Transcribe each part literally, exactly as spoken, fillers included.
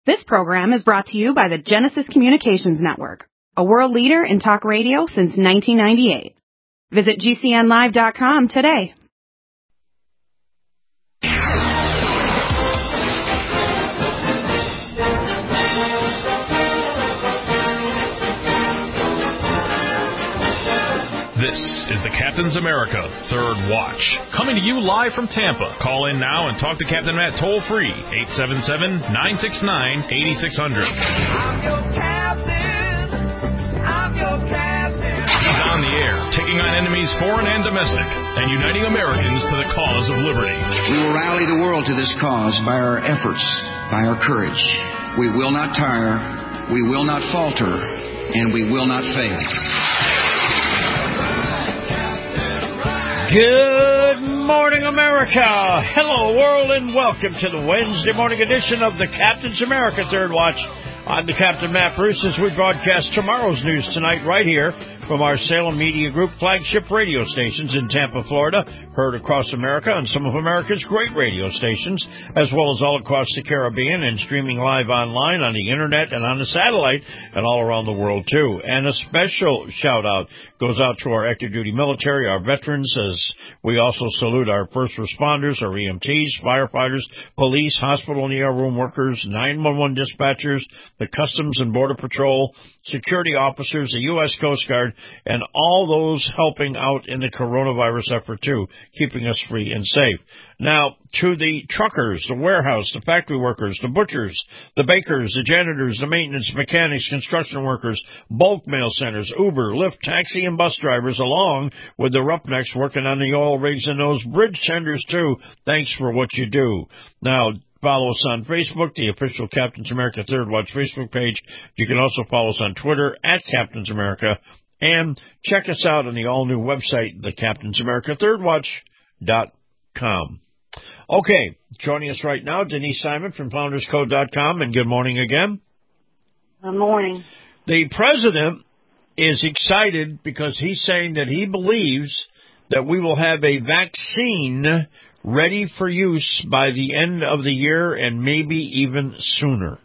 This program is brought to you by the Genesis Communications Network, a world leader in talk radio since nineteen ninety-eight. Visit G C N live dot com today. This is the Captain's America Third Watch, coming to you live from Tampa. Call in now and talk to Captain Matt toll-free, eight seven seven, nine six nine, eight six zero zero. I'm your captain. I'm your captain. He's on the air, taking on enemies foreign and domestic, and uniting Americans to the cause of liberty. We will rally the world to this cause by our efforts, by our courage. We will not tire, we will not falter, and we will not fail. Good morning, America. Hello, world, and welcome to the Wednesday morning edition of the Captain's America Third Watch. I'm the Captain Matt Bruce as we broadcast tomorrow's news tonight right here from our Salem Media Group flagship radio stations in Tampa, Florida, heard across America on some of America's great radio stations, as well as all across the Caribbean and streaming live online on the internet and on the satellite and all around the world, too. And a special shout-out goes out to our active duty military, our veterans, as we also salute our first responders, our E M Ts, firefighters, police, hospital and E R room workers, nine one one dispatchers, the Customs and Border Patrol, security officers, the U S Coast Guard, and all those helping out in the coronavirus effort, too, keeping us free and safe. Now, to the truckers, the warehouse, the factory workers, the butchers, the bakers, the janitors, the maintenance, mechanics, construction workers, bulk mail centers, Uber, Lyft, taxi, and bus drivers, along with the roughnecks working on the oil rigs and those bridge tenders, too, thanks for what you do. Now, follow us on Facebook, the official Captain's America Third Watch Facebook page. You can also follow us on Twitter, at Captain's America, and check us out on the all-new website, the Captain's America Third Watch dot com. Okay, joining us right now, Denise Simon from Founders Code dot com, and good morning again. Good morning. The president is excited because he's saying that he believes that we will have a vaccine ready for use by the end of the year and maybe even sooner.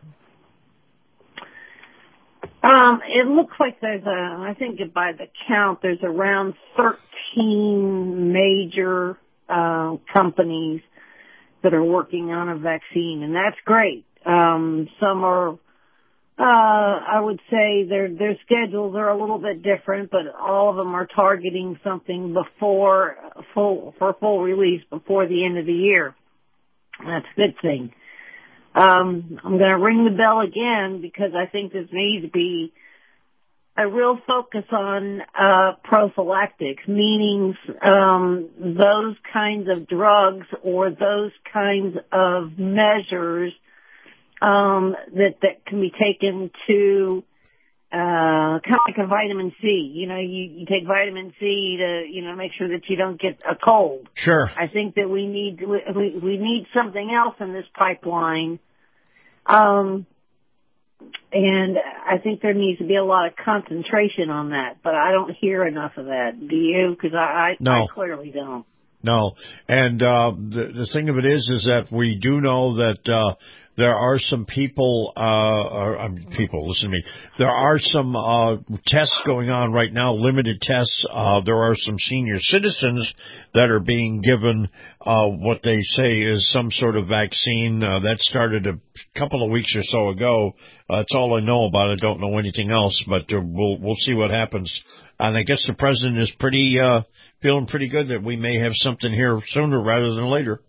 Um, it looks like there's a, I think by the count, there's around thirteen major uh, companies that are working on a vaccine, and that's great. Um, some are, uh, I would say their their schedules are a little bit different, but all of them are targeting something before full for full release before the end of the year. That's a good thing. Um, I'm going to ring the bell again because I think this needs to be a real focus on uh, prophylactics, meaning um, those kinds of drugs or those kinds of measures um, that that can be taken to uh, kind of like a vitamin C. You know, you, you take vitamin C to you know make sure that you don't get a cold. Sure. I think that we need we we need something else in this pipeline. Um, and I think there needs to be a lot of concentration on that, but I don't hear enough of that. Do you? Because I, I, no. I clearly don't. No. And uh, the, the thing of it is, is that we do know that uh, there are some people, uh, or, um, people, listen to me, there are some uh, tests going on right now, limited tests. Uh, there are some senior citizens that are being given uh, what they say is some sort of vaccine. Uh, that started a couple of weeks or so ago. Uh, that's all I know about it. I don't know anything else, but uh, we'll we'll see what happens. And I guess the president is pretty uh, feeling pretty good that we may have something here sooner rather than later.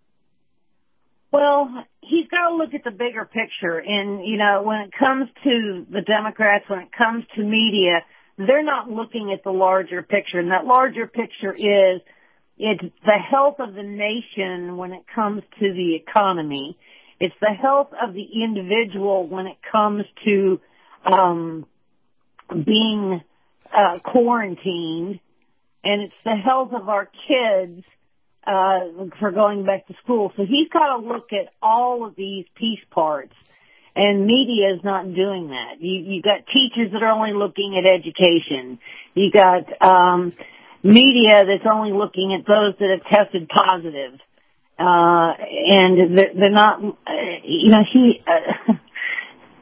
Well, he's got to look at the bigger picture. And, you know, when it comes to the Democrats, when it comes to media, they're not looking at the larger picture. And that larger picture is it's the health of the nation when it comes to the economy. It's the health of the individual when it comes to um, being uh, quarantined. And it's the health of our kids uh, for going back to school. So he's got to look at all of these piece parts. And media is not doing that. You, you got teachers that are only looking at education. You got um, media that's only looking at those that have tested positive. Uh, and they're, they're not, uh, you know, he, uh,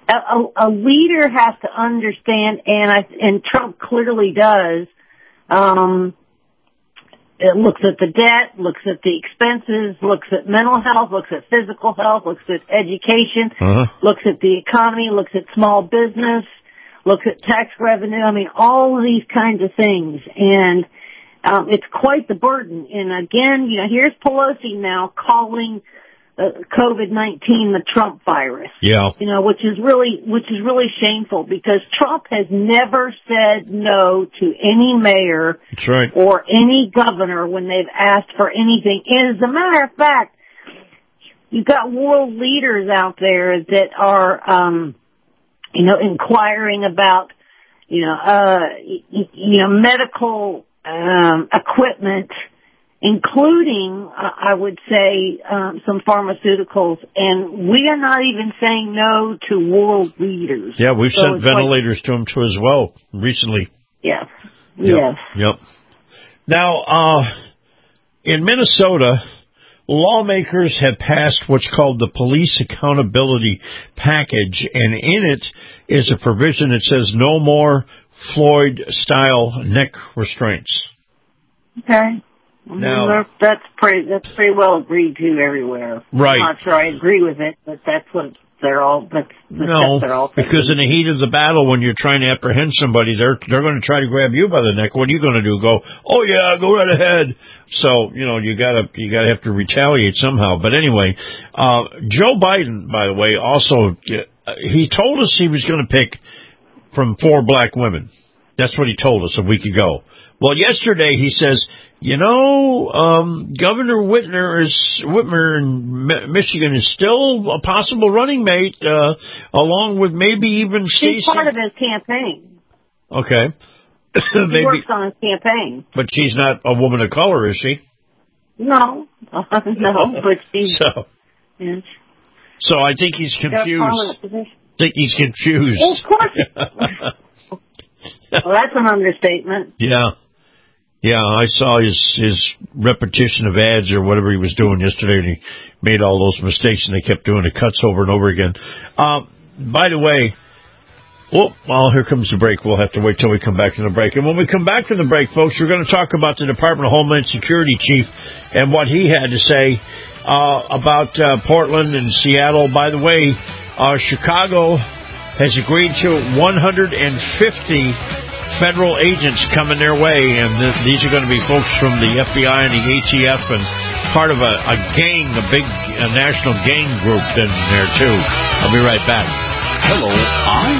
a, a, a leader has to understand, and I, and Trump clearly does, um, it looks at the debt, looks at the expenses, looks at mental health, looks at physical health, looks at education, uh-huh. looks at the economy, looks at small business, looks at tax revenue. I mean, all of these kinds of things. And um, it's quite the burden. And again, you know, here's Pelosi now calling uh, COVID nineteen the Trump virus. Yeah. You know, which is really, which is really shameful because Trump has never said no to any mayor That's right. or any governor when they've asked for anything. And as a matter of fact, you've got world leaders out there that are, um, you know, inquiring about, you know, uh, you know, medical, um, equipment, including, uh, I would say, um, some pharmaceuticals, and we are not even saying no to world leaders. Yeah, we've so sent ventilators like, to them too as well recently. Yes, yep. yes. Yep. Now, uh, in Minnesota, lawmakers have passed what's called the Police Accountability Package, and in it is a provision that says no more Floyd-style neck restraints. Okay. Now, that's pretty that's pretty well agreed to everywhere. Right. I'm not sure I agree with it, but that's what they're all. That's the no, they're all because in the heat of the battle, when you're trying to apprehend somebody, they're they're going to try to grab you by the neck. What are you going to do? Go? Oh yeah, go right ahead. So you know you gotta you gotta have to retaliate somehow. But anyway, uh, Joe Biden, by the way, also uh, he told us he was going to pick from four black women. That's what he told us a week ago. Well, yesterday he says, you know, um, Governor Whitmer is Whitmer in M- Michigan is still a possible running mate, uh, along with maybe even Stacey. She's part of his campaign. Okay, she maybe, works on his campaign. But she's not a woman of color, is she? No, no, but she's. So, yeah. so I think he's confused. I think he's confused. Well, of course. Well, that's an understatement. Yeah. Yeah, I saw his his repetition of ads or whatever he was doing yesterday, and he made all those mistakes, and they kept doing the cuts over and over again. Uh, by the way, oh, well, here comes the break. We'll have to wait till we come back from the break. And when we come back from the break, folks, we're going to talk about the Department of Homeland Security chief and what he had to say uh, about uh, Portland and Seattle. By the way, uh, Chicago has agreed to one hundred fifty federal agents coming their way, and th- these are going to be folks from the F B I and the A T F and part of a, a gang, a big a national gang group in there, too. I'll be right back. Hello, I'm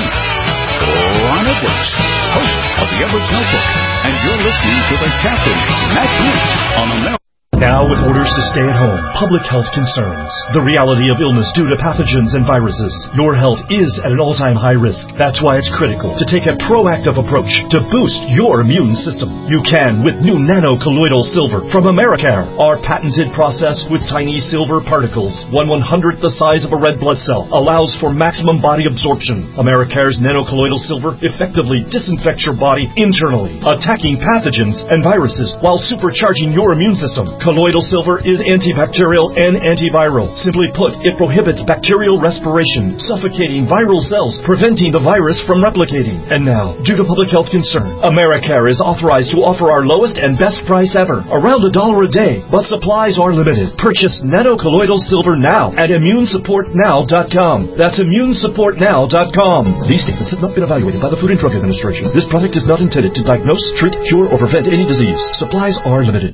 Ron Edwards, host of the Edwards Notebook, and you're listening to the Captain, Matt Bruce, on America. Now, with orders to stay at home, public health concerns, the reality of illness due to pathogens and viruses, your health is at an all-time high risk. That's why it's critical to take a proactive approach to boost your immune system. You can with new nano-colloidal silver from Americare. Our patented process with tiny silver particles, one one-hundredth the size of a red blood cell, allows for maximum body absorption. Americare's nano-colloidal silver effectively disinfects your body internally, attacking pathogens and viruses while supercharging your immune system. Colloidal silver is antibacterial and antiviral. Simply put, it prohibits bacterial respiration, suffocating viral cells, preventing the virus from replicating. And now, due to public health concern, Americare is authorized to offer our lowest and best price ever, around a dollar a day, but supplies are limited. Purchase nano-colloidal silver now at immune support now dot com. That's immune support now dot com. These statements have not been evaluated by the Food and Drug Administration. This product is not intended to diagnose, treat, cure, or prevent any disease. Supplies are limited.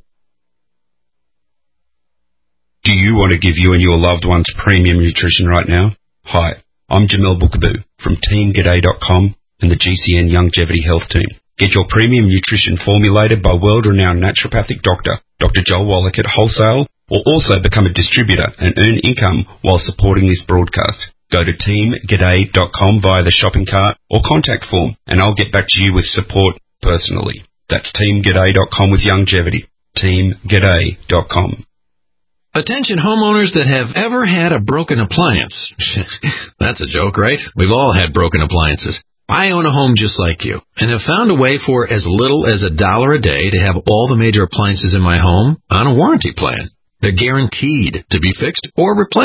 Do you want to give you and your loved ones premium nutrition right now? Hi, I'm Jamel Bookaboo from team g'day dot com and the G C N Longevity Health Team. Get your premium nutrition formulated by world-renowned naturopathic doctor, Doctor Joel Wallach at Wholesale, or also become a distributor and earn income while supporting this broadcast. Go to team g'day dot com via the shopping cart or contact form, and I'll get back to you with support personally. That's team g'day dot com with Longevity. team g'day dot com. Attention homeowners that have ever had a broken appliance. That's a joke, right? We've all had broken appliances. I own a home just like you and have found a way for as little as a dollar a day to have all the major appliances in my home on a warranty plan. They're guaranteed to be fixed or replaced.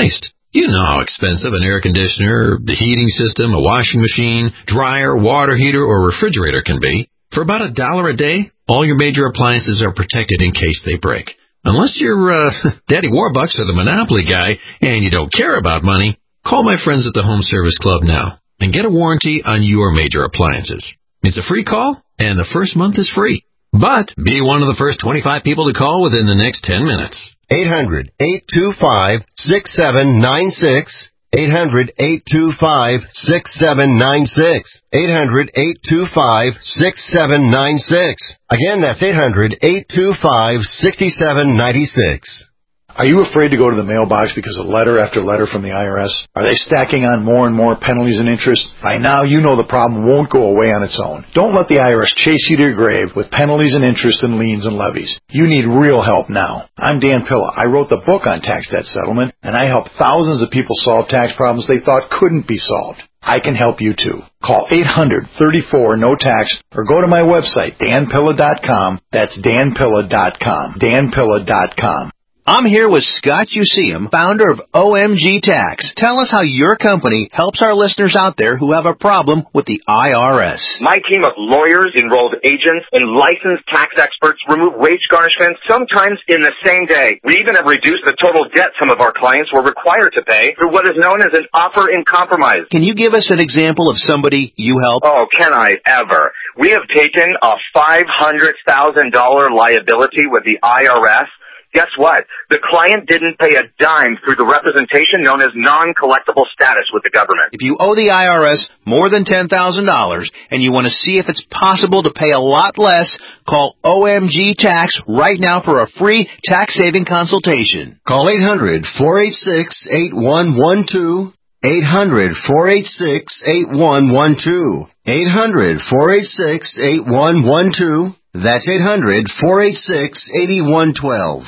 You know how expensive an air conditioner, the heating system, a washing machine, dryer, water heater, or refrigerator can be. For about a dollar a day, all your major appliances are protected in case they break. Unless you're uh, Daddy Warbucks or the Monopoly guy and you don't care about money, call my friends at the Home Service Club now and get a warranty on your major appliances. It's a free call, and the first month is free. But be one of the first twenty-five people to call within the next ten minutes. eight hundred, eight two five, six seven nine six. eight hundred, eight two five, six seven nine six. eight hundred, eight two five, six seven nine six. Again, that's eight hundred, eight two five, six seven nine six. Are you afraid to go to the mailbox because of letter after letter from the I R S? Are they stacking on more and more penalties and interest? By now, you know the problem won't go away on its own. Don't let the I R S chase you to your grave with penalties and interest and liens and levies. You need real help now. I'm Dan Pilla. I wrote the book on tax debt settlement, and I help thousands of people solve tax problems they thought couldn't be solved. I can help you too. Call eight hundred, thirty-four, no tax or go to my website, dan pilla dot com. That's dan pilla dot com. dan pilla dot com. I'm here with Scott Useum, founder of O M G Tax. Tell us how your company helps our listeners out there who have a problem with the I R S. My team of lawyers, enrolled agents, and licensed tax experts remove wage garnishments sometimes in the same day. We even have reduced the total debt some of our clients were required to pay through what is known as an offer in compromise. Can you give us an example of somebody you help? Oh, can I ever? We have taken a five hundred thousand dollars liability with the I R S. Guess what? The client didn't pay a dime through the representation known as non-collectible status with the government. If you owe the I R S more than ten thousand dollars and you want to see if it's possible to pay a lot less, call O M G Tax right now for a free tax-saving consultation. Call eight hundred, four eight six, eight one one two. eight hundred, four eight six, eight one one two. eight hundred, four eight six, eight one one two. That's eight hundred, four eight six, eight one one two.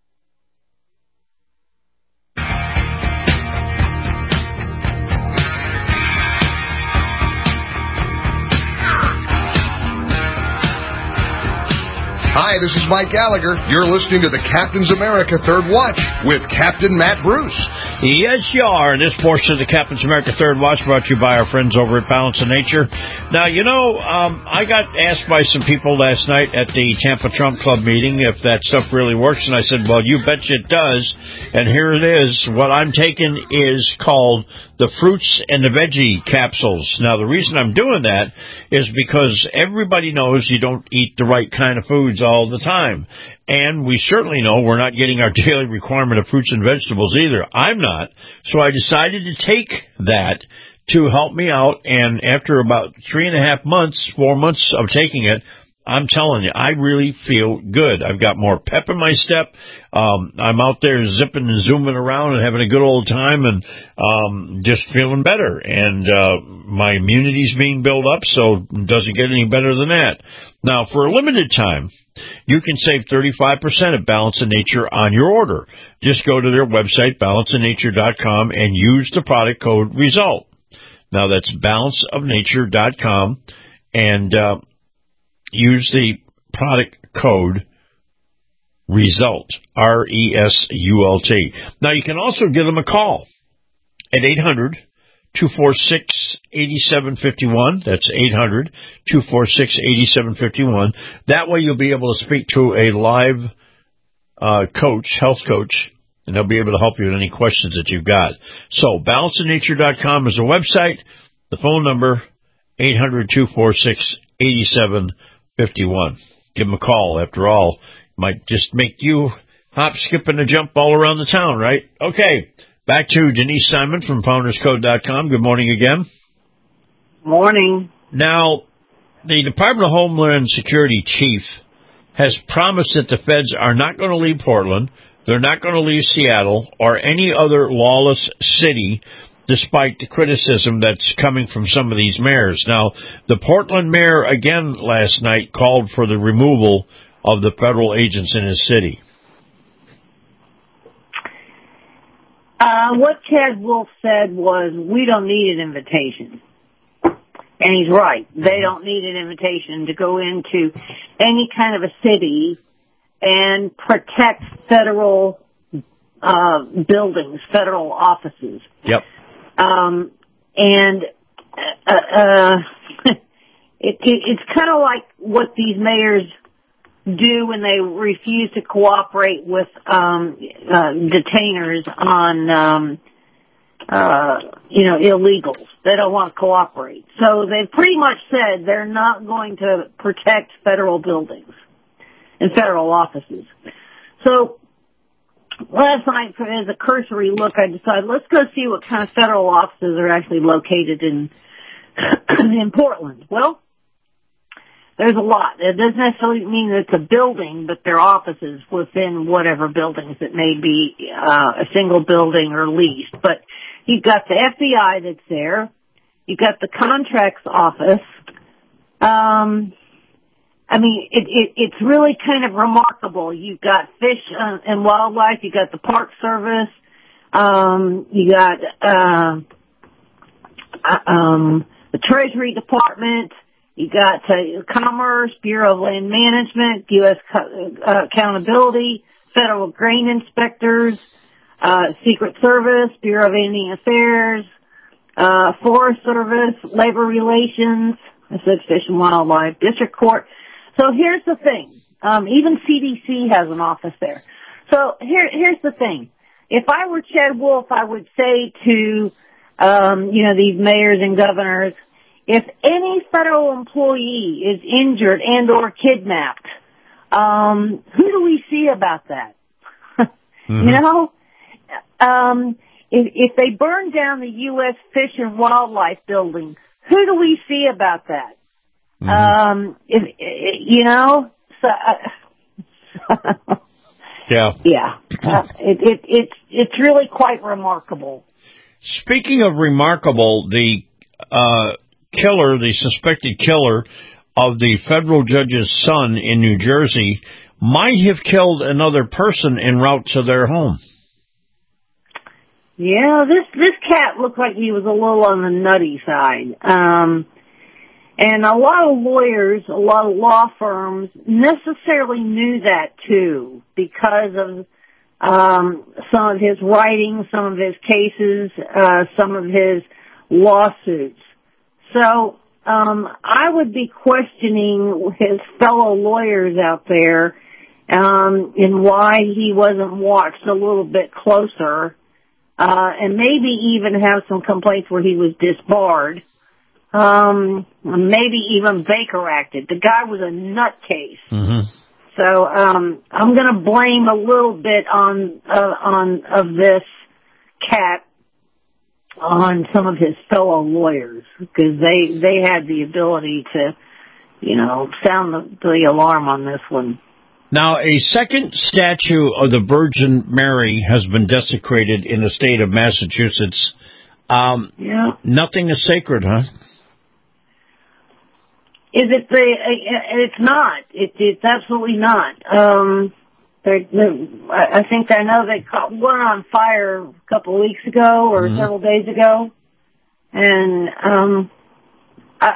Hi, this is Mike Gallagher. You're listening to the Captain's America Third Watch with Captain Matt Bruce. Yes, you are. This portion of the Captain's America Third Watch brought to you by our friends over at Balance of Nature. Now, you know, um, I got asked by some people last night at the Tampa Trump Club meeting if that stuff really works, and I said, well, you betcha it does. And here it is. What I'm taking is called the fruits and the veggie capsules. Now, the reason I'm doing that is because everybody knows you don't eat the right kind of foods all the time. And we certainly know we're not getting our daily requirement of fruits and vegetables either. I'm not. So I decided to take that to help me out. And after about three and a half months, four months of taking it, I'm telling you, I really feel good. I've got more pep in my step. Um, I'm out there zipping and zooming around and having a good old time and um, just feeling better. And uh, my immunity's being built up, so it doesn't get any better than that. Now, for a limited time, you can save thirty-five percent at Balance of Nature on your order. Just go to their website, balance of nature dot com, and use the product code RESULT. Now, that's balance of nature dot com, and uh, use the product code RESULT, R E S U L T. Now, you can also give them a call at eight hundred, two four six, eight seven five one. That's eight hundred, two four six, eight seven five one. That way you'll be able to speak to a live uh, coach, health coach, and they'll be able to help you with any questions that you've got. So, balance of nature dot com is the website. The phone number, eight hundred, two four six, eight seven five one. Give them a call. After all, might just make you hop, skip, and a jump all around the town, right? Okay. Back to Denise Simon from Founders Code dot com. Good morning again. Morning. Now, the Department of Homeland Security chief has promised that the feds are not going to leave Portland, they're not going to leave Seattle, or any other lawless city, despite the criticism that's coming from some of these mayors. Now, the Portland mayor, again, last night called for the removal of the federal agents in his city. Uh, what Ted Wolf said was, we don't need an invitation. And he's right. They don't need an invitation to go into any kind of a city and protect federal uh, buildings, federal offices. Yep. Um, and uh, uh, it, it, it's kind of like what these mayors do when they refuse to cooperate with um, uh, detainers on, um, uh, you know, illegals. They don't want to cooperate. So they've pretty much said they're not going to protect federal buildings and federal offices. So last night, as a cursory look, I decided let's go see what kind of federal offices are actually located in in Portland. Well, there's a lot. It doesn't necessarily mean that it's a building, but they're offices within whatever buildings it may be, uh, a single building or leased. But you've got the F B I that's there. You've got the contracts office. Um, I mean, it, it, it's really kind of remarkable. You've got Fish uh, and Wildlife. You've got the Park Service. Um, you got uh, uh, um, the Treasury Department. You got uh, Commerce, Bureau of Land Management, U S uh, Accountability, Federal Grain Inspectors, uh, Secret Service, Bureau of Indian Affairs, uh, Forest Service, Labor Relations, I said Fish and Wildlife, District Court. So here's the thing. Um, even C D C has an office there. So here, here's the thing. If I were Chad Wolf, I would say to, um, you know, these mayors and governors, if any federal employee is injured and or kidnapped, um, who do we see about that? Mm-hmm. You know, um, if, if they burn down the U S Fish and Wildlife building, who do we see about that? Mm-hmm. Um, if, you know, so, uh, yeah, yeah, uh, it, it, it's it's really quite remarkable. Speaking of remarkable, the uh, killer, the suspected killer of the federal judge's son in New Jersey, might have killed another person en route to their home. Yeah, this this cat looked like he was a little on the nutty side. Um, and a lot of lawyers, a lot of law firms necessarily knew that too because of um, some of his writings, some of his cases, uh, some of his lawsuits. So um, I would be questioning his fellow lawyers out there um, in why he wasn't watched a little bit closer. Uh, and maybe even have some complaints where he was disbarred. Um, maybe even Baker acted. The guy was a nutcase. Mm-hmm. So, um, I'm gonna blame a little bit on, uh, on, of this cat on some of his fellow lawyers, because they, they had the ability to, you know, sound the, the alarm on this one. Now, a second statue of the Virgin Mary has been desecrated in the state of Massachusetts. Um, yeah. Nothing is sacred, huh? Is it the, it's not. It, it's absolutely not. Um, they're, they're, I think I know they caught one on fire a couple of weeks ago or mm-hmm. several days ago. And, um, I,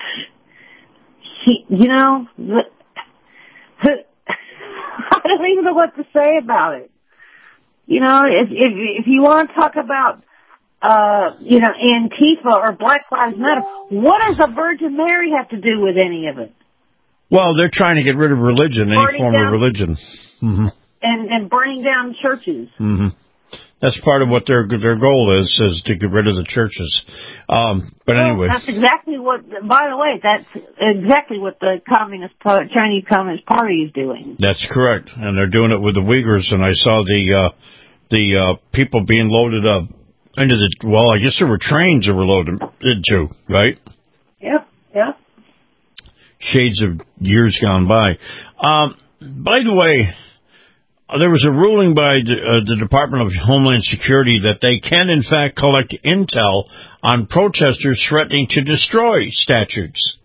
he, you know, the, the, I don't even know what to say about it. You know, if if, if you want to talk about, uh, you know, Antifa or Black Lives Matter, what does the Virgin Mary have to do with any of it? Well, they're trying to get rid of religion, any burning form down, of religion. Mm-hmm. And, and burning down churches. Mm-hmm. That's part of what their their goal is, is to get rid of the churches. Um, but well, anyway. That's exactly what, by the way, that's exactly what the Communist Chinese Communist Party is doing. That's correct. And they're doing it with the Uyghurs. And I saw the, uh, the, uh, people being loaded up into the, well, I guess there were trains that were loaded into, right? Yep, yep. Shades of years gone by. Um, by the way, there was a ruling by the, uh, the Department of Homeland Security that they can, in fact, collect intel on protesters threatening to destroy statues.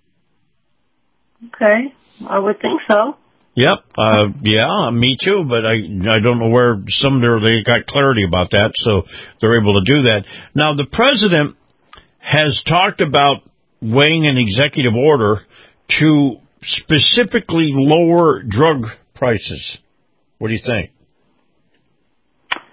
Okay, I would think so. Yep, uh, yeah, me too, but I I don't know where some there they got clarity about that, so they're able to do that. Now, the president has talked about weighing an executive order to specifically lower drug prices. What do you think?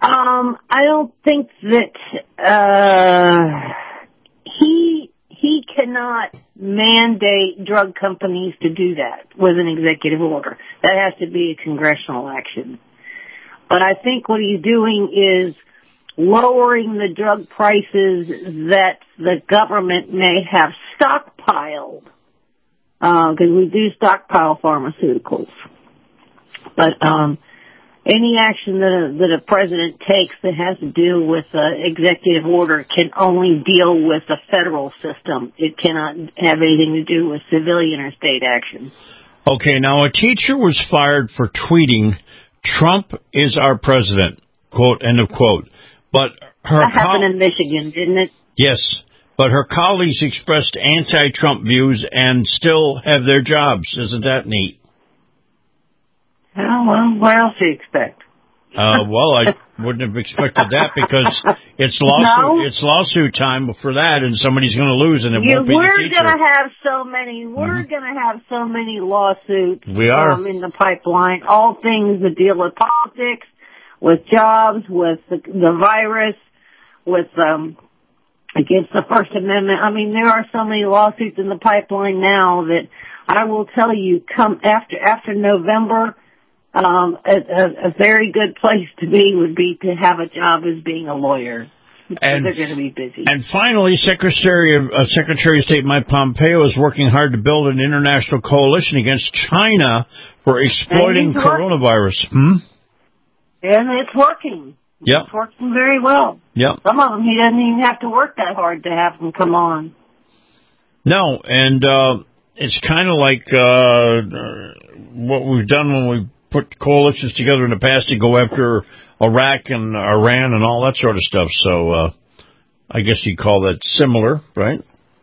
Um, I don't think that uh, he he cannot mandate drug companies to do that with an executive order. That has to be a congressional action. But I think what he's doing is lowering the drug prices that the government may have stockpiled, because uh, we do stockpile pharmaceuticals. But um, any action that a, that a president takes that has to do with an executive order can only deal with the federal system. It cannot have anything to do with civilian or state action. Okay, now a teacher was fired for tweeting, "Trump is our president," quote, end of quote. But her That happened in Michigan, didn't it? Yes, but her colleagues expressed anti-Trump views and still have their jobs. Isn't that neat? Oh, well, what else do you expect? Uh, well, I wouldn't have expected that because it's lawsuit, No. it's lawsuit time for that, and somebody's going to lose, and it Yeah, won't be the we're teacher. gonna have so many. We're Mhm. gonna have so many lawsuits. We are. um, in the pipeline. All things that deal with politics, with jobs, with the, the virus, with um against the First Amendment. I mean, there are so many lawsuits in the pipeline now that I will tell you, come after after November, um, a, a, a very good place to be would be to have a job as being a lawyer. And- they're going to be busy. And finally, Secretary of, uh, Secretary of State Mike Pompeo is working hard to build an international coalition against China for exploiting And he's working. coronavirus. Hmm? And it's working. Yep. It's working very well. Yep. Some of them, he doesn't even have to work that hard to have them come on. No, and uh, it's kind of like uh, what we've done when we put coalitions together in the past to go after Iraq and Iran and all that sort of stuff. So uh, I guess you'd call that similar, right?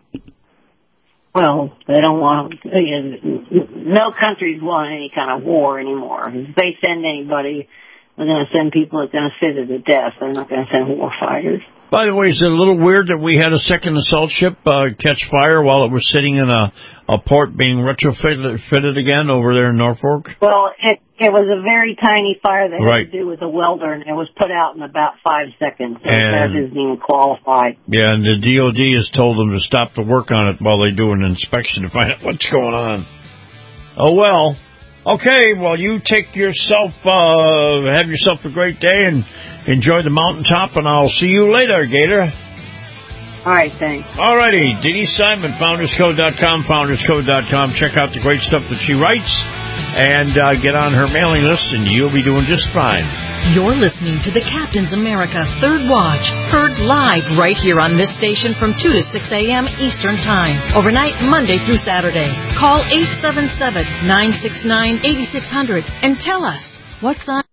Well, they don't want, no countries want any kind of war anymore. If they send anybody, they're going to send people that are going to sit at the death. They're not going to send war fighters. By the way, is it a little weird that we had a second assault ship uh, catch fire while it was sitting in a, a port being retrofitted fitted again over there in Norfolk? Well, it it was a very tiny fire that had Right. to do with a welder, and it was put out in about five seconds. So And- that isn't even qualified. Yeah, and the D O D has told them to stop the work on it while they do an inspection to find out what's going on. Oh, well. Okay, well, you take yourself, uh, have yourself a great day and enjoy the mountaintop, and I'll see you later, Gator. All right, thanks. All righty, Denise Simon, founders code dot com, founders code dot com. Check out the great stuff that she writes, and uh, get on her mailing list, and you'll be doing just fine. You're listening to the Captain's America Third Watch, heard live right here on this station from two to six a.m. Eastern Time, overnight Monday through Saturday. Call eight seven seven, nine six nine, eight six zero zero and tell us what's on.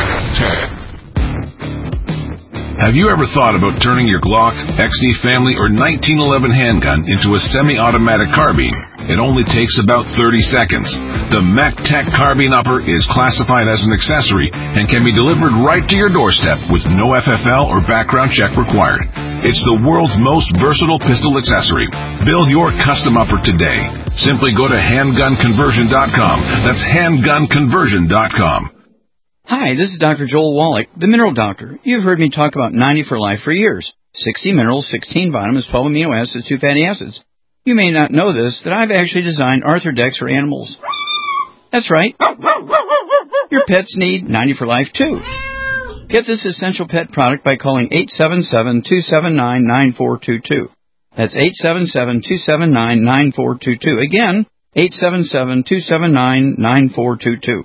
Have you ever thought about turning your Glock, X D Family, or nineteen eleven handgun into a semi-automatic carbine? It only takes about thirty seconds. The MacTech Carbine Upper is classified as an accessory and can be delivered right to your doorstep with no F F L or background check required. It's the world's most versatile pistol accessory. Build your custom upper today. Simply go to handgun conversion dot com. That's handgun conversion dot com. Hi, this is Doctor Joel Wallach, the Mineral Doctor. You've heard me talk about ninety for Life for years. sixty minerals, sixteen vitamins, twelve amino acids, two fatty acids. You may not know this, that I've actually designed Arthrodex for animals. That's right. Your pets need ninety for Life, too. Get this essential pet product by calling eight seven seven, two seven nine, nine four two two. That's eight seven seven, two seven nine, nine four two two. Again, eight seven seven, two seven nine, nine four two two.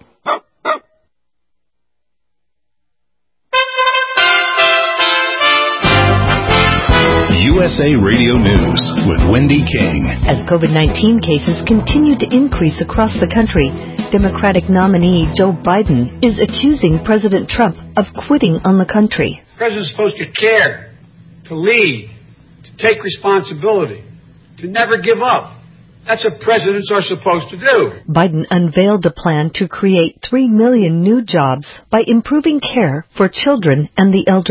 U S A Radio News with Wendy King. As COVID nineteen cases continue to increase across the country, Democratic nominee Joe Biden is accusing President Trump of quitting on the country. The president's supposed to care, to lead, to take responsibility, to never give up. That's what presidents are supposed to do. Biden unveiled a plan to create three million new jobs by improving care for children and the elderly.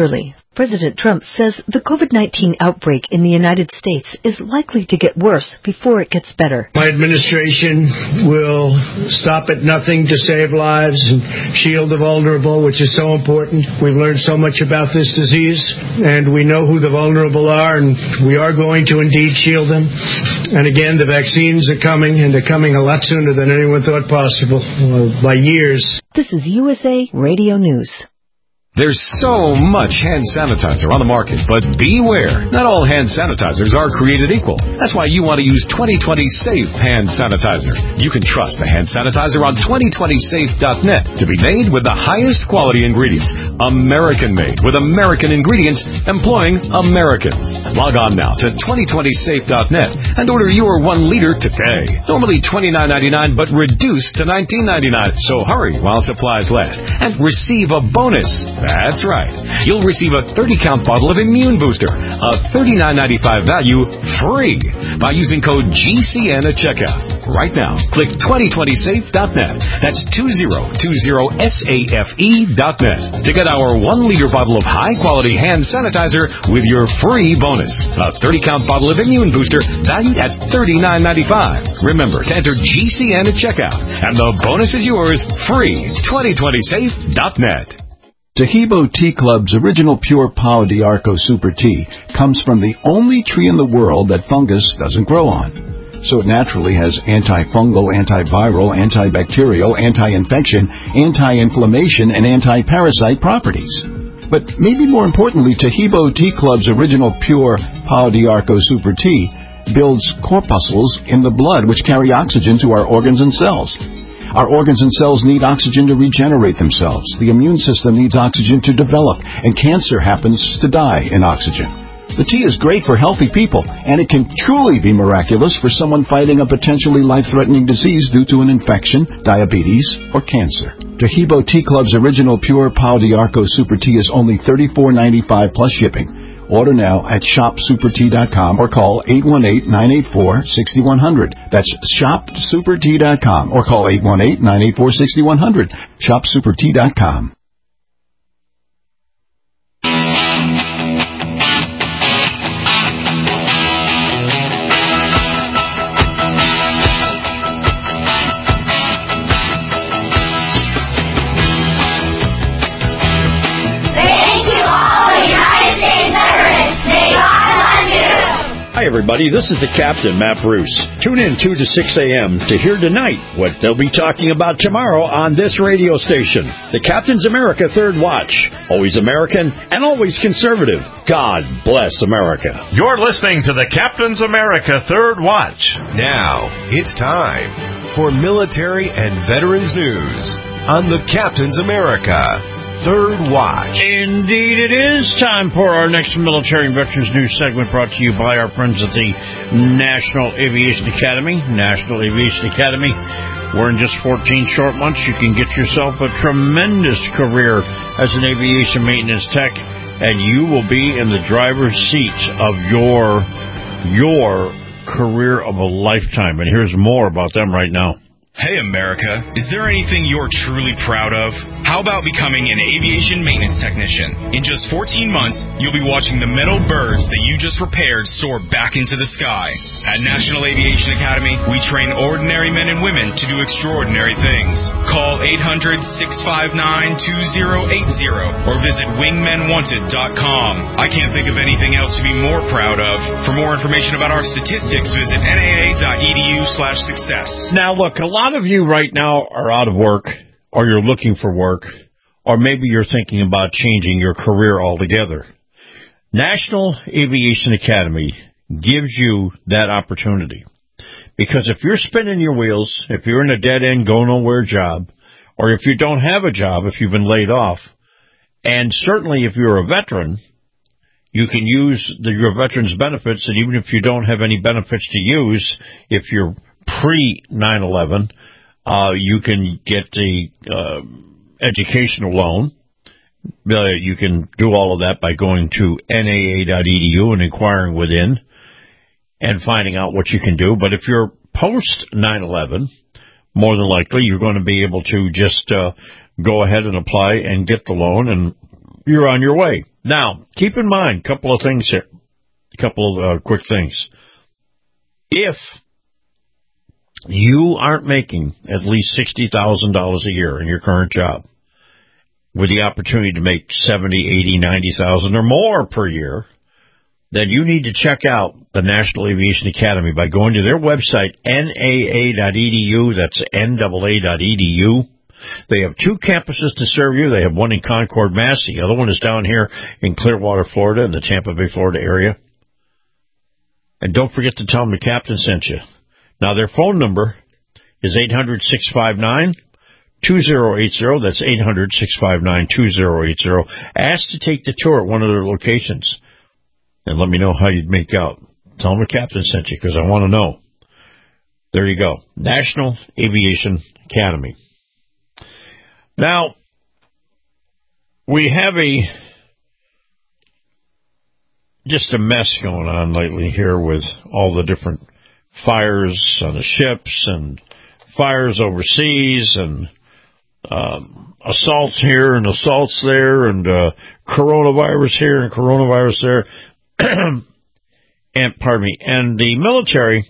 President Trump says the COVID nineteen outbreak in the United States is likely to get worse before it gets better. My administration will stop at nothing to save lives and shield the vulnerable, which is so important. We've learned so much about this disease, and we know who the vulnerable are, and we are going to indeed shield them. And again, the vaccines are coming, and they're coming a lot sooner than anyone thought possible, well, by years. This is U S A Radio News. There's so much hand sanitizer on the market, but beware. Not all hand sanitizers are created equal. That's why you want to use twenty twenty Safe Hand Sanitizer. You can trust the hand sanitizer on twenty twenty safe dot net to be made with the highest quality ingredients. American-made with American ingredients employing Americans. Log on now to twenty twenty safe dot net and order your one liter today. Normally twenty-nine ninety-nine, but reduced to nineteen ninety-nine. So hurry while supplies last and receive a bonus. That's right. You'll receive a thirty count bottle of Immune Booster, a thirty-nine ninety-five value, free by using code G C N at checkout. Right now, click twenty twenty safe dot net. That's twenty twenty safe dot net to get our one liter bottle of high-quality hand sanitizer with your free bonus. A thirty count bottle of Immune Booster valued at thirty-nine ninety-five. Remember to enter G C N at checkout, and the bonus is yours free. twenty twenty safe dot net. Tahibo Tea Club's original pure Pau d'Arco Super Tea comes from the only tree in the world that fungus doesn't grow on. So it naturally has antifungal, antiviral, antibacterial, anti-infection, anti-inflammation, and anti-parasite properties. But maybe more importantly, Tahibo Tea Club's original pure Pau d'Arco Super Tea builds corpuscles in the blood which carry oxygen to our organs and cells. Our organs and cells need oxygen to regenerate themselves. The immune system needs oxygen to develop, and cancer happens to die in oxygen. The tea is great for healthy people, and it can truly be miraculous for someone fighting a potentially life-threatening disease due to an infection, diabetes, or cancer. Tahibo Tea Club's original pure Pau d'Arco Super Tea is only thirty-four ninety-five plus shipping. Order now at shop super tea dot com or call eight one eight, nine eight four, six one zero zero. That's shop super tea dot com or call eight one eight, nine eight four, six one zero zero. shop super tea dot com. Hi, everybody. This is the Captain, Matt Bruce. Tune in two to six a.m. to hear tonight what they'll be talking about tomorrow on this radio station. The Captain's America Third Watch. Always American and always conservative. God bless America. You're listening to the Captain's America Third Watch. Now, it's time for military and veterans news on the Captain's America Third Watch. Indeed it is time for our next military and veterans news segment, brought to you by our friends at the National Aviation Academy. National Aviation Academy, where in just fourteen short months you can get yourself a tremendous career as an aviation maintenance tech, and you will be in the driver's seat of your your career of a lifetime. And here's more about them right now. Hey, America, is there anything you're truly proud of? How about becoming an aviation maintenance technician? In just fourteen months, you'll be watching the metal birds that you just repaired soar back into the sky. At National Aviation Academy, we train ordinary men and women to do extraordinary things. Call eight hundred, six five nine, two zero eight zero or visit wingmen wanted dot com. I can't think of anything else to be more proud of. For more information about our statistics, visit N A A dot E D U slash success. Now, look, a lot A lot of you right now are out of work, or you're looking for work, or maybe you're thinking about changing your career altogether. National Aviation Academy gives you that opportunity. Because if you're spinning your wheels, if you're in a dead-end, go-nowhere job, or if you don't have a job, if you've been laid off, and certainly if you're a veteran, you can use the, your veterans benefits, and even if you don't have any benefits to use, if you're pre nine eleven, uh, you can get the uh, educational loan. Uh, you can do all of that by going to N A A dot E D U and inquiring within and finding out what you can do. But if you're post nine eleven, more than likely you're going to be able to just uh, go ahead and apply and get the loan. And you're on your way. Now, keep in mind a couple of things here, a couple of uh, quick things. If you aren't making at least sixty thousand dollars a year in your current job, with the opportunity to make seventy, eighty, ninety thousand or more per year, then you need to check out the National Aviation Academy by going to their website, N A A dot E D U. That's N A A dot E D U. They have two campuses to serve you. They have one in Concord, Mass. The other one is down here in Clearwater, Florida, in the Tampa Bay, Florida area. And don't forget to tell them the captain sent you. Now, their phone number is eight hundred, six five nine, two zero eight zero. That's eight hundred, six five nine, two zero eight zero. Ask to take the tour at one of their locations. And let me know how you'd make out. Tell them the captain sent you, because I want to know. There you go. National Aviation Academy. Now, we have a just a mess going on lately here with all the different fires on the ships and fires overseas and um, assaults here and assaults there and uh, coronavirus here and coronavirus there. and pardon me, and the military,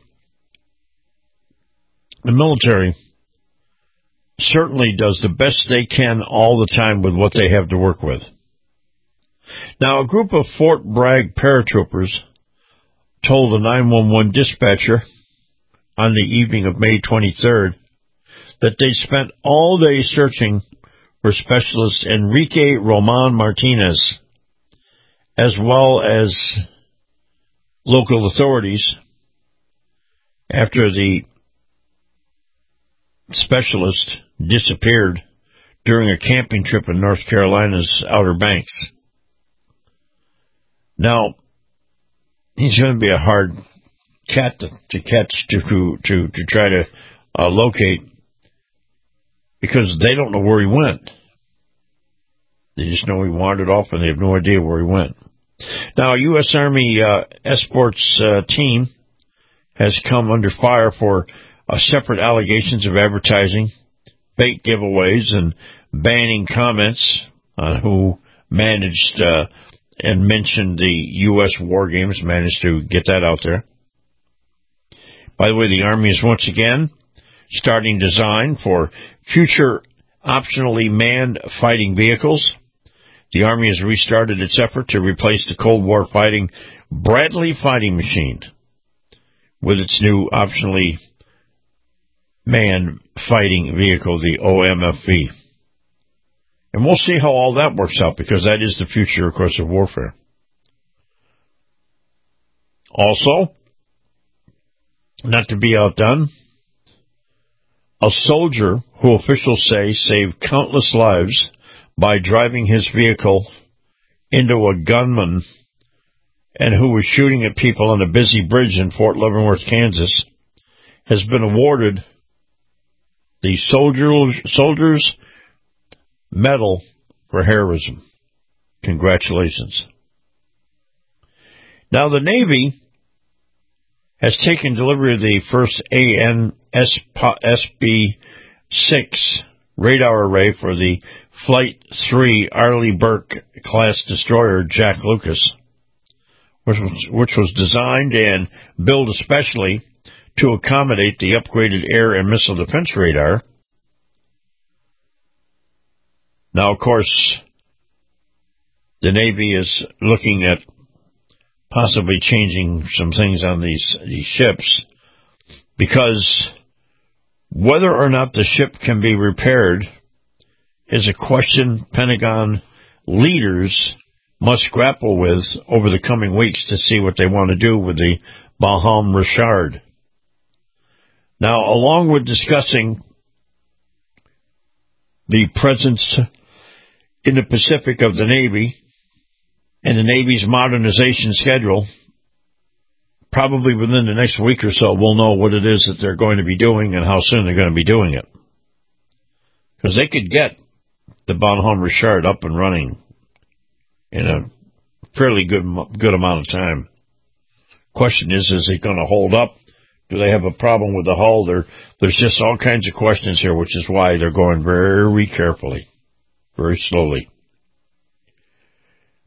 the military certainly does the best they can all the time with what they have to work with. Now, a group of Fort Bragg paratroopers told a nine one one dispatcher on the evening of May twenty-third that they spent all day searching for specialist Enrique Roman Martinez, as well as local authorities, after the specialist disappeared during a camping trip in North Carolina's Outer Banks. Now, he's going to be a hard cat to, to catch, to to to try to uh, locate, because they don't know where he went. They just know he wandered off, and they have no idea where he went. Now, a U S Army uh, escorts uh, team has come under fire for uh, separate allegations of advertising, fake giveaways, and banning comments on who managed uh, and mentioned the U S war games, managed to get that out there. By the way, the Army is once again starting design for future optionally manned fighting vehicles. The Army has restarted its effort to replace the Cold War fighting Bradley fighting machine with its new optionally manned fighting vehicle, the O M F V. And we'll see how all that works out, because that is the future, of course, of warfare. Also, not to be outdone, a soldier who officials say saved countless lives by driving his vehicle into a gunman and who was shooting at people on a busy bridge in Fort Leavenworth, Kansas, has been awarded the Soldiers, Soldiers Medal for heroism. Congratulations. Now, the Navy has taken delivery of the first A N S B six radar array for the Flight three Arleigh Burke class destroyer Jack Lucas, which was, which was designed and built especially to accommodate the upgraded air and missile defense radar. Now, of course, the Navy is looking at possibly changing some things on these, these ships, because whether or not the ship can be repaired is a question Pentagon leaders must grapple with over the coming weeks to see what they want to do with the Bonhomme Richard. Now, along with discussing the presence in the Pacific of the Navy and the Navy's modernization schedule, probably within the next week or so, we'll know what it is that they're going to be doing and how soon they're going to be doing it. Because they could get the Bonhomme Richard up and running in a fairly good good amount of time. Question is, is it going to hold up? Do they have a problem with the hull? There, there's just all kinds of questions here, which is why they're going very carefully, very slowly.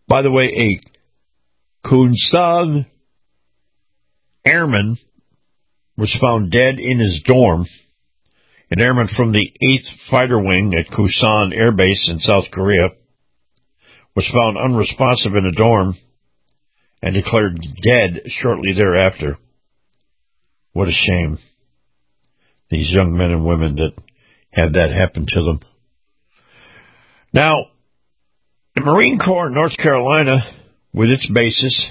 By the way, a Kunstan airman was found dead in his dorm. An airman from the eighth Fighter Wing at Kusan Air Base in South Korea was found unresponsive in a dorm and declared dead shortly thereafter. What a shame. These young men and women that had that happen to them. Now, the Marine Corps in North Carolina, with its bases,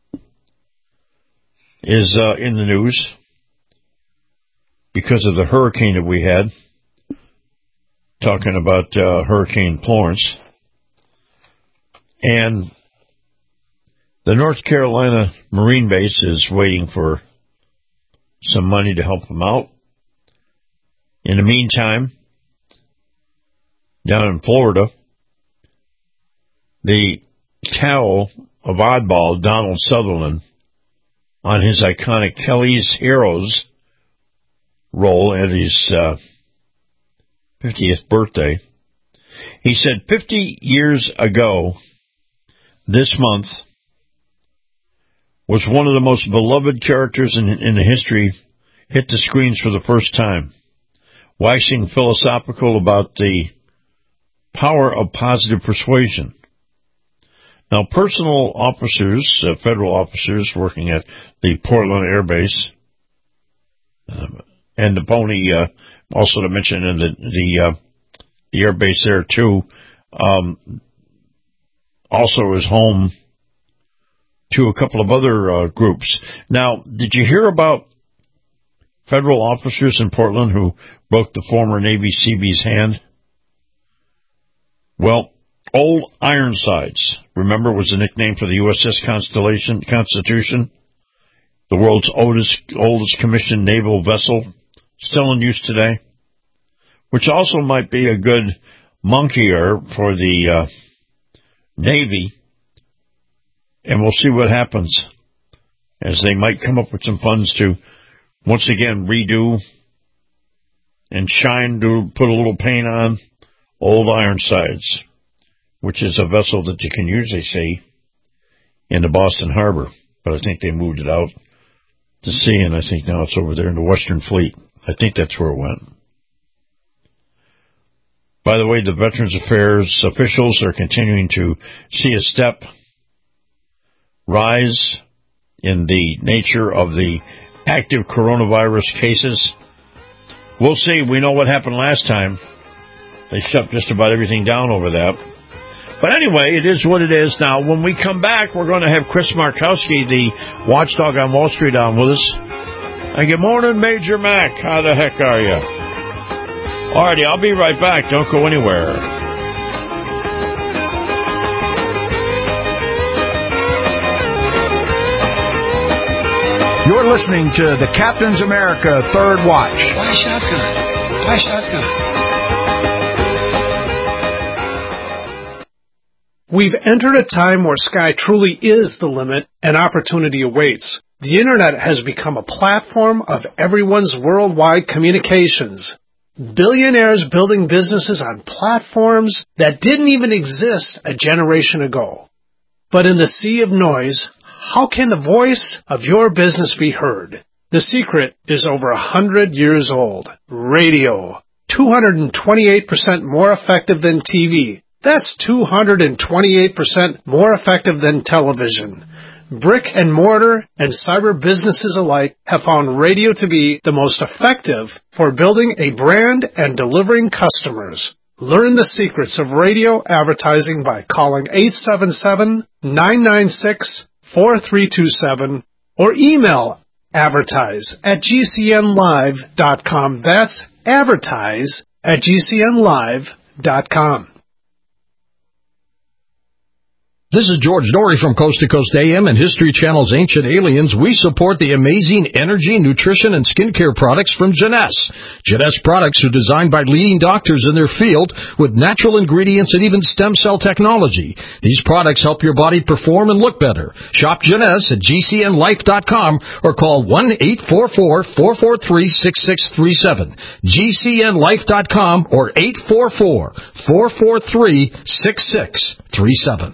is uh, in the news because of the hurricane that we had, talking about uh, Hurricane Florence. And the North Carolina Marine Base is waiting for some money to help them out. In the meantime, down in Florida, the towel of oddball Donald Sutherland on his iconic Kelly's Heroes role at his uh, fiftieth birthday. He said fifty years ago this month was one of the most beloved characters in, in the history hit the screens for the first time, waxing philosophical about the power of positive persuasion. Now, personal officers, uh, federal officers working at the Portland Air Base, um, and the Pony, uh, also to mention in the the, uh, the air base there too, um, also is home to a couple of other uh, groups. Now, did you hear about federal officers in Portland who broke the former Navy Seabees' hand? Well, Old Ironsides, remember, was the nickname for the U S S Constellation Constitution, the world's oldest, oldest commissioned naval vessel, still in use today, which also might be a good monkeyer for the uh, Navy, and we'll see what happens, as they might come up with some funds to once again redo and shine, to put a little paint on Old Ironsides, which is a vessel that you can usually see in the Boston Harbor, but I think they moved it out to sea, and I think now it's over there in the Western Fleet. I think that's where it went. By the way, the Veterans Affairs officials are continuing to see a step rise in the nature of the active coronavirus cases. We'll see. We know what happened last time. They shut just about everything down over that. But anyway, it is what it is. Now, when we come back, we're going to have Chris Markowski, the watchdog on Wall Street, on with us. And good morning, Major Mac. How the heck are you? All righty, I'll be right back. Don't go anywhere. You're listening to the Captain's America Third Watch. Buy shotgun. Buy shotgun. We've entered a time where sky truly is the limit and opportunity awaits. The Internet has become a platform of everyone's worldwide communications. Billionaires building businesses on platforms that didn't even exist a generation ago. But in the sea of noise, how can the voice of your business be heard? The secret is over a hundred years old. Radio. two hundred twenty-eight percent more effective than T V. That's two hundred twenty-eight percent more effective than television. Brick and mortar and cyber businesses alike have found radio to be the most effective for building a brand and delivering customers. Learn the secrets of radio advertising by calling eight seven seven, nine nine six, four three two seven or email advertise at g c n live dot com. That's advertise at g c n live dot com. This is George Dory from Coast to Coast A M and History Channel's Ancient Aliens. We support the amazing energy, nutrition, and skincare products from Jeunesse. Jeunesse products are designed by leading doctors in their field with natural ingredients and even stem cell technology. These products help your body perform and look better. Shop Jeunesse at g c n life dot com or call one eight four four, four four three, six six three seven. g c n life dot com or eight four four, four four three, six six three seven.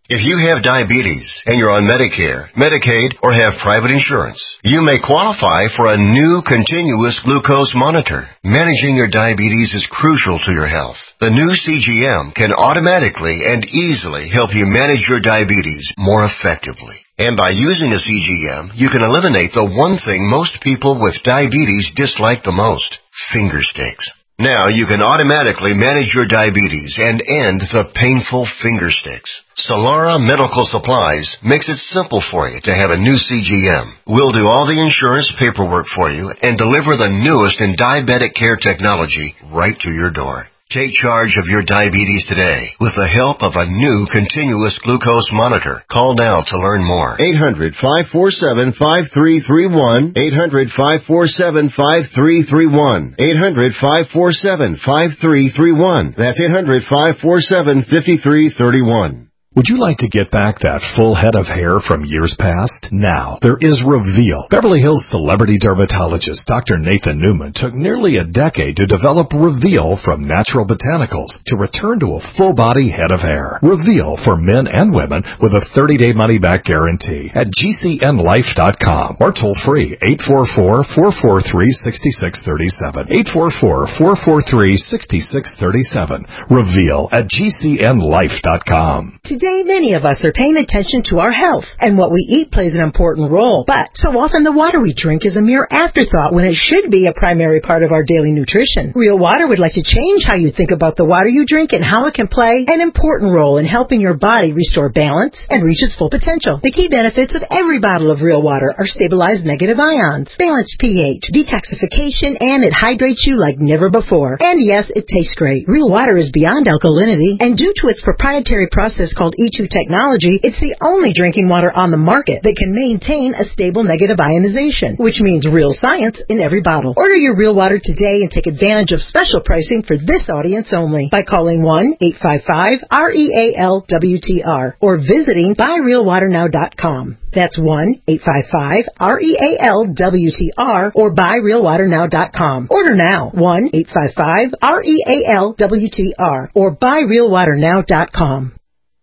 If you have diabetes and you're on Medicare, Medicaid, or have private insurance, you may qualify for a new continuous glucose monitor. Managing your diabetes is crucial to your health. The new C G M can automatically and easily help you manage your diabetes more effectively. And by using a C G M, you can eliminate the one thing most people with diabetes dislike the most, finger sticks. Now you can automatically manage your diabetes and end the painful finger sticks. Solara Medical Supplies makes it simple for you to have a new C G M. We'll do all the insurance paperwork for you and deliver the newest in diabetic care technology right to your door. Take charge of your diabetes today with the help of a new continuous glucose monitor. Call now to learn more. eight hundred, five four seven, five three three one. eight hundred, five four seven, five three three one. eight hundred, five four seven, five three three one. That's eight hundred, five four seven, five three three one. Would you like to get back that full head of hair from years past? Now, there is Reveal. Beverly Hills celebrity dermatologist Doctor Nathan Newman took nearly a decade to develop Reveal from natural botanicals to return to a full-body head of hair. Reveal for men and women with a thirty-day money-back guarantee at G C N life dot com or toll-free eight four four, four four three, six six three seven. eight four four, four four three, six six three seven. Reveal at G C N life dot com. Today, many of us are paying attention to our health, and what we eat plays an important role. But so often the water we drink is a mere afterthought when it should be a primary part of our daily nutrition. Real Water would like to change how you think about the water you drink and how it can play an important role in helping your body restore balance and reach its full potential. The key benefits of every bottle of Real Water are stabilized negative ions, balanced pH, detoxification, and it hydrates you like never before. And yes, it tastes great. Real Water is beyond alkalinity, and due to its proprietary process called E two technology, it's the only drinking water on the market that can maintain a stable negative ionization, which means real science in every bottle. Order your Real Water today and take advantage of special pricing for this audience only by calling one eight five five, R E A L W T R or visiting buy real water now dot com. That's one eight five five, R E A L W T R or buy real water now dot com. Order now, one eight five five, R E A L W T R or buy real water now dot com.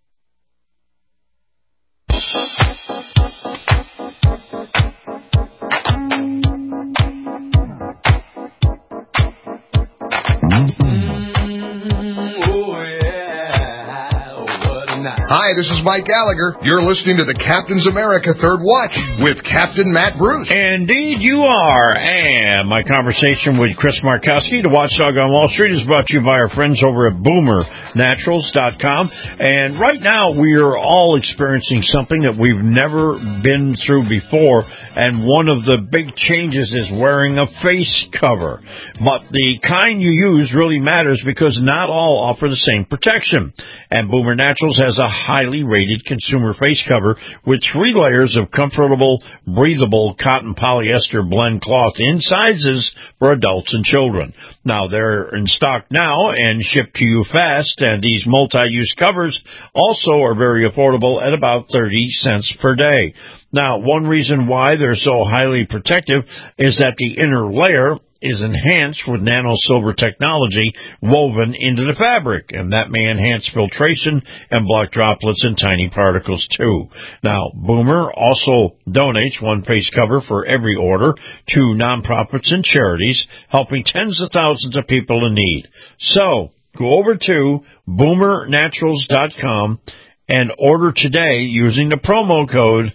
Hi, this is Mike Gallagher. You're listening to the Captain's America Third Watch with Captain Matt Bruce. Indeed you are. And my conversation with Chris Markowski, the Watchdog on Wall Street, is brought to you by our friends over at boomer naturals dot com. And right now we are all experiencing something that we've never been through before. And one of the big changes is wearing a face cover. But the kind you use really matters because not all offer the same protection. And Boomer Naturals has a highly rated consumer face cover with three layers of comfortable, breathable cotton polyester blend cloth in sizes for adults and children. Now, they're in stock now and shipped to you fast, and these multi-use covers also are very affordable at about thirty cents per day. Now, one reason why they're so highly protective is that the inner layer is enhanced with nano silver technology woven into the fabric, and that may enhance filtration and block droplets and tiny particles too. Now, Boomer also donates one face cover for every order to nonprofits and charities, helping tens of thousands of people in need. So, go over to boomer naturals dot com and order today using the promo code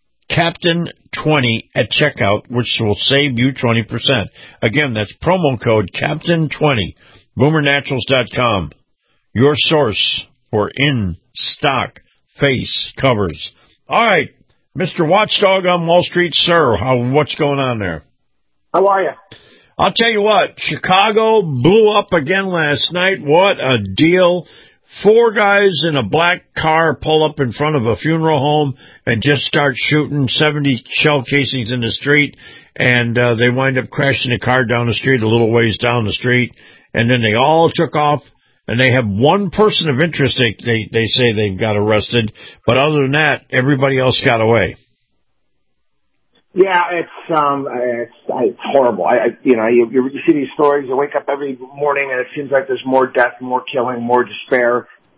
Captain twenty at checkout, which will save you twenty percent. Again, that's promo code Captain twenty. boomer naturals dot com, your source for in-stock face covers. All right, Mister Watchdog on Wall Street, sir, how, what's going on there? How are you? I'll tell you what, Chicago blew up again last night. What a deal. Four guys in a black car pull up in front of a funeral home and just start shooting seventy shell casings in the street, and uh, they wind up crashing the car down the street a little ways down the street, and then they all took off, and they have one person of interest they, they, they say they've got arrested, but other than that, everybody else got away. Yeah, it's um, it's, it's horrible. I, I you know, you, you see these stories. You wake up every morning, and it seems like there's more death, more killing, more despair.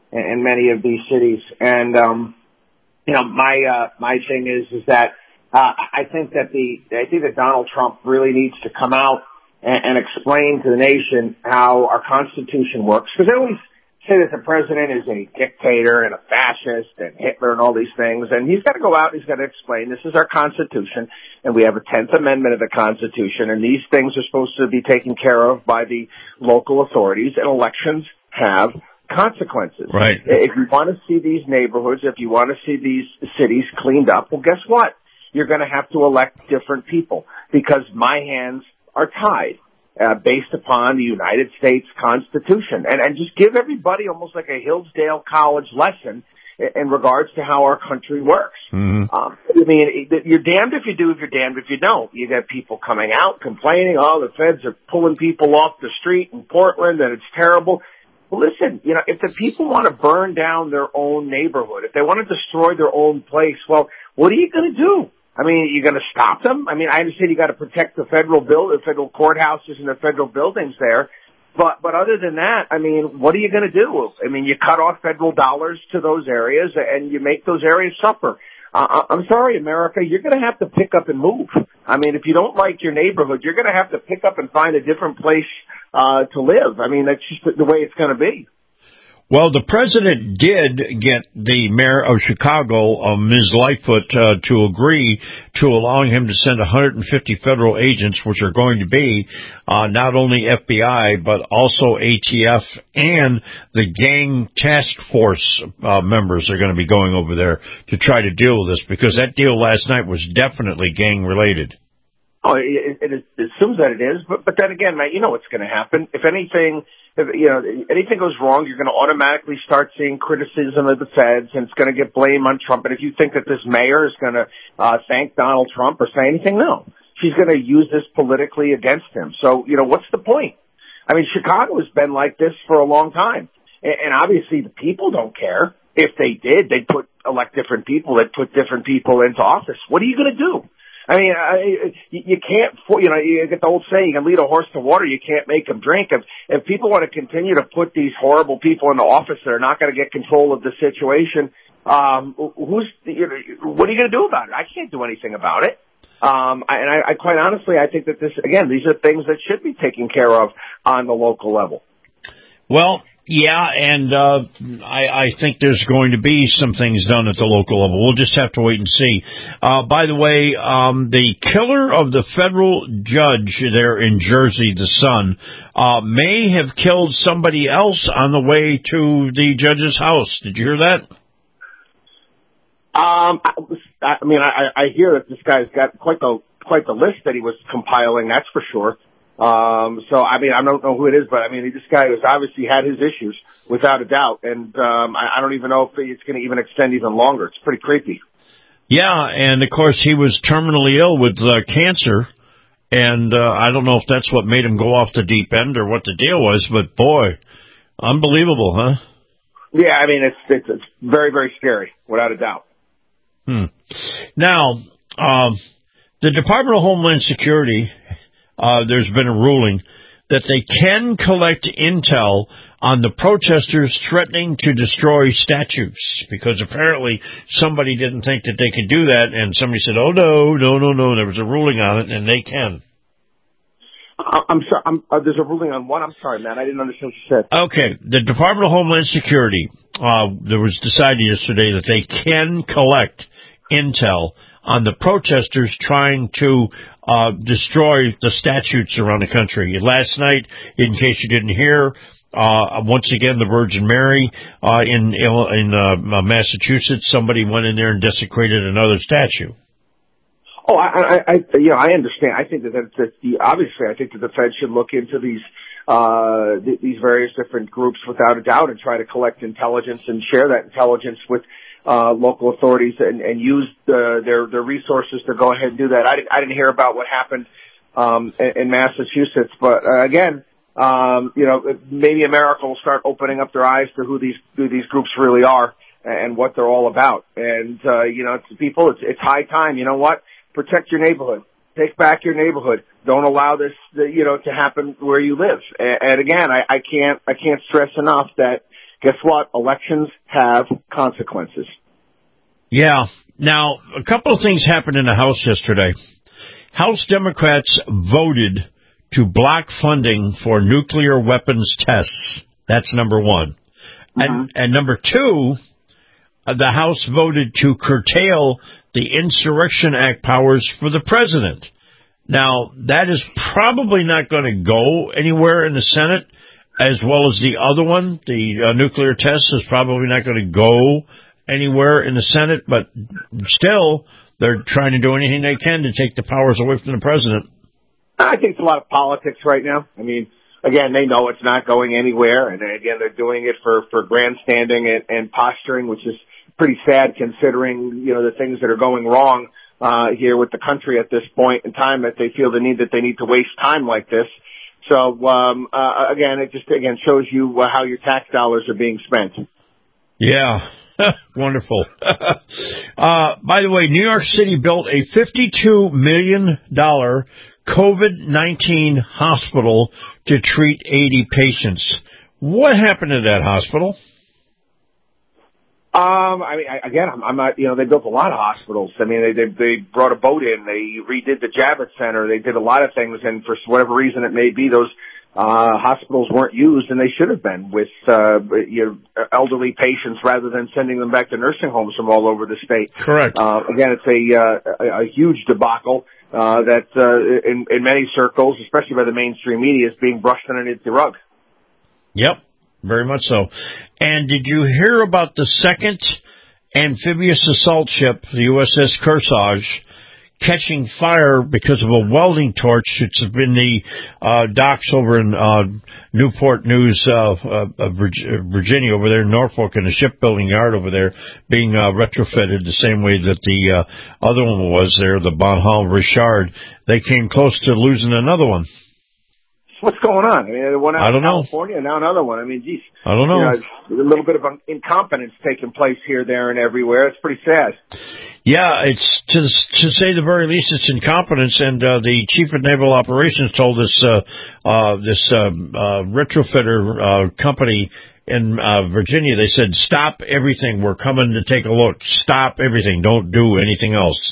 in, in many of these cities. And, um, you know, my, uh, my thing is, is that, uh, I think that the, I think that Donald Trump really needs to come out and, and explain to the nation how our Constitution works. Because they always say that the president is a dictator and a fascist and Hitler and all these things. And he's got to go out and he's got to explain this is our Constitution and we have a tenth Amendment of the Constitution and these things are supposed to be taken care of by the local authorities and elections have consequences. Right. If you want to see these neighborhoods, if you want to see these cities cleaned up, well, guess what? You're going to have to elect different people because my hands are tied uh, based upon the United States Constitution. And, and just give everybody almost like a Hillsdale College lesson in, in regards to how our country works. Mm-hmm. Um, I mean, you're damned if you do, if you're damned if you don't. You got people coming out complaining, oh, the feds are pulling people off the street in Portland and it's terrible. Well, listen, you know, if the people want to burn down their own neighborhood, if they want to destroy their own place, well, what are you going to do? I mean, you're going to stop them? I mean, I understand you got to protect the federal build, the federal courthouses and the federal buildings there. But, but other than that, I mean, what are you going to do? I mean, you cut off federal dollars to those areas and you make those areas suffer. Uh, I'm sorry, America, you're going to have to pick up and move. I mean, if you don't like your neighborhood, you're going to have to pick up and find a different place uh, to live. I mean, that's just the way it's going to be. Well, the president did get the mayor of Chicago, uh, Miz Lightfoot, uh, to agree to allowing him to send one hundred fifty federal agents, which are going to be uh, not only F B I, but also A T F and the gang task force uh, members are going to be going over there to try to deal with this, because that deal last night was definitely gang-related. Oh, it, it, it assumes that it is, but, but then again, Matt, you know what's going to happen. If anything, if, you know, anything goes wrong, you're going to automatically start seeing criticism of the feds, and it's going to get blame on Trump. And if you think that this mayor is going to uh, thank Donald Trump or say anything, no. She's going to use this politically against him. So, you know, what's the point? I mean, Chicago has been like this for a long time. And, and obviously the people don't care. If they did, they'd put, elect different people. They'd put different people into office. What are you going to do? I mean, I, you can't, you know, you get the old saying, you can lead a horse to water, you can't make him drink. If, if people want to continue to put these horrible people into office that are not going to get control of the situation, um, who's, you know, what are you going to do about it? I can't do anything about it. Um, I, and I, I quite honestly, I think that this, again, these are things that should be taken care of on the local level. Well, yeah, and uh, I, I think there's going to be some things done at the local level. We'll just have to wait and see. Uh, by the way, um, the killer of the federal judge there in Jersey, the son, uh, may have killed somebody else on the way to the judge's house. Did you hear that? Um, I, I mean, I, I hear that this guy's got quite the quite the list that he was compiling. That's for sure. Um, so, I mean, I don't know who it is, but I mean, this guy has obviously had his issues, without a doubt. And, um, I, I don't even know if it's going to even extend even longer. It's pretty creepy. Yeah. And of course, he was terminally ill with uh, cancer. And, uh, I don't know if that's what made him go off the deep end or what the deal was, but boy, unbelievable, huh? Yeah. I mean, it's, it's, it's very, very scary, without a doubt. Hmm. Now, um, the Department of Homeland Security, Uh, there's been a ruling that they can collect intel on the protesters threatening to destroy statues, because apparently somebody didn't think that they could do that, and somebody said, oh, no, no, no, no, there was a ruling on it, and they can. I'm sorry, I'm, uh, there's a ruling on what? I'm sorry, man, I didn't understand what you said. Okay, the Department of Homeland Security, uh, there was decided yesterday that they can collect intel on the protesters trying to uh destroy the statues around the country. Last night, in case you didn't hear, uh once again, the Virgin Mary uh in in uh, Massachusetts, somebody went in there and desecrated another statue. Oh, I, I, I yeah, I understand. I think that, that, that the, obviously, I think that the Fed should look into these uh th- these various different groups without a doubt and try to collect intelligence and share that intelligence with Uh, local authorities and, and use the, their their resources to go ahead and do that. I, I didn't hear about what happened um, in, in Massachusetts, but uh, again, um, you know, maybe America will start opening up their eyes to who these who these groups really are and what they're all about. And uh, you know, it's people, it's, it's high time. You know what? Protect your neighborhood. Take back your neighborhood. Don't allow this, you know, to happen where you live. And, and again, I, I can't I can't stress enough that, guess what? Elections have consequences. Yeah. Now, a couple of things happened in the House yesterday. House Democrats voted to block funding for nuclear weapons tests. That's number one. Mm-hmm. And, and number two, the House voted to curtail the Insurrection Act powers for the president. Now, that is probably not going to go anywhere in the Senate, as well as the other one. The uh, nuclear test is probably not going to go anywhere in the Senate, but still, they're trying to do anything they can to take the powers away from the president. I think it's a lot of politics right now. I mean, again, they know it's not going anywhere, and again, they're doing it for, for grandstanding and, and posturing, which is pretty sad considering, you know, the things that are going wrong uh here with the country at this point in time, that they feel the need that they need to waste time like this. So, um uh again, it just, again, shows you uh, how your tax dollars are being spent. Yeah. Wonderful. uh by the way, New York City built a fifty-two million dollars COVID nineteen hospital to treat eighty patients. What happened to that hospital? Um, I mean, I, again, I'm, I'm not, you know, they built a lot of hospitals. I mean, they, they, they brought a boat in, they redid the Javits Center, they did a lot of things, and for whatever reason it may be, those, uh, hospitals weren't used, and they should have been with, uh, you know, elderly patients rather than sending them back to nursing homes from all over the state. Correct. Uh, again, it's a, uh, a, a huge debacle, uh, that, uh, in, in many circles, especially by the mainstream media, is being brushed underneath the rug. Yep. Very much so. And did you hear about the second amphibious assault ship, the U S S Kearsarge, catching fire because of a welding torch? It's been the uh, docks over in uh, Newport News, uh, uh, Virginia, over there in Norfolk, in the shipbuilding yard over there, being uh, retrofitted the same way that the uh, other one was there, the Bonhomme Richard. They came close to losing another one. What's going on? I mean, one out I don't in California, and now another one. I mean, geez. I don't know. You know, a little bit of incompetence taking place here, there, and everywhere. It's pretty sad. Yeah, it's to to say the very least, it's incompetence. And uh, the chief of naval operations told us uh, uh, this uh, uh, retrofitter uh, company in uh, Virginia. They said, "Stop everything. We're coming to take a look. Stop everything. Don't do anything else."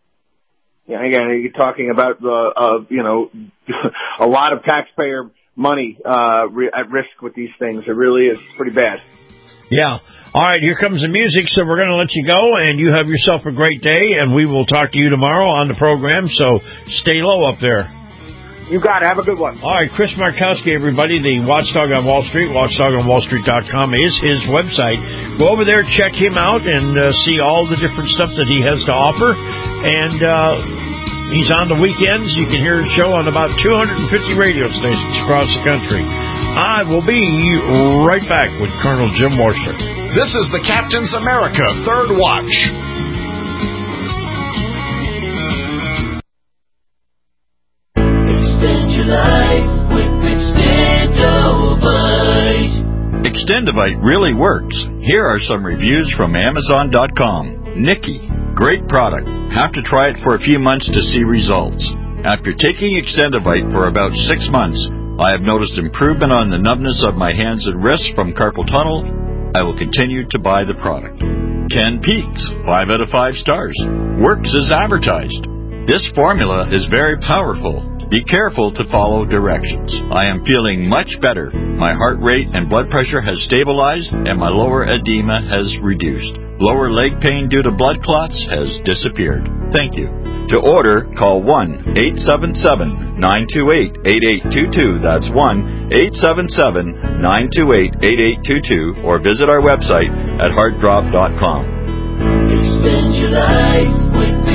Yeah, again, you're talking about, uh, uh, you know, a lot of taxpayer money uh, re- at risk with these things. It really is pretty bad. Yeah. All right, here comes the music, so we're going to let you go, and you have yourself a great day, and we will talk to you tomorrow on the program, so stay low up there. You got it. Have a good one. All right, Chris Markowski, everybody, the Watchdog on Wall Street, watchdog on wall street dot com is his website. Go over there, check him out, and uh, see all the different stuff that he has to offer. And uh, he's on the weekends. You can hear his show on about two hundred fifty radio stations across the country. I will be right back with Colonel Jim Morser. This is the Captain's America Third Watch. Extend your life with Extendovite. Extendovite really works. Here are some reviews from Amazon dot com. Nikki, great product. Have to try it for a few months to see results. After taking Extendovite for about six months, I have noticed improvement on the numbness of my hands and wrists from carpal tunnel. I will continue to buy the product. Ken Peaks, five out of five stars. Works as advertised. This formula is very powerful. Be careful to follow directions. I am feeling much better. My heart rate and blood pressure has stabilized, and my lower edema has reduced. Lower leg pain due to blood clots has disappeared. Thank you. To order, call one eight seven seven, nine two eight, eight eight two two. That's one eight seven seven, nine two eight, eight eight two two, or visit our website at heart drop dot com. Extend your life with